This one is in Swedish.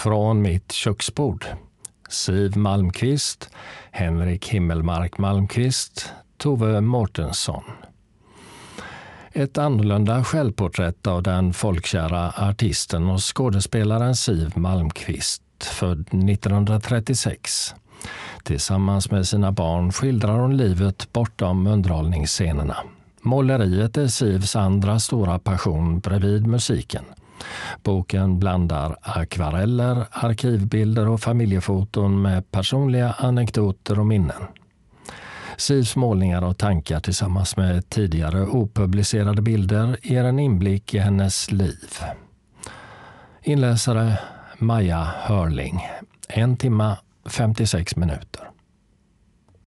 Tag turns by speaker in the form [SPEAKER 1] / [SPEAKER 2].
[SPEAKER 1] Från mitt köksbord. Siv Malmqvist, Henrik Himmelmark Malmqvist, Tove Mårtensson. Ett annorlunda självporträtt av den folkkära artisten och skådespelaren Siv Malmqvist, född 1936. Tillsammans med sina barn skildrar hon livet bortom underhållningsscenerna. Måleriet är Sivs andra stora passion bredvid musiken. Boken blandar akvareller, arkivbilder och familjefoton med personliga anekdoter och minnen. Sivs målningar och tankar tillsammans med tidigare opublicerade bilder ger en inblick i hennes liv. Inläsare Maja Hörling. 1 timme 56 minuter.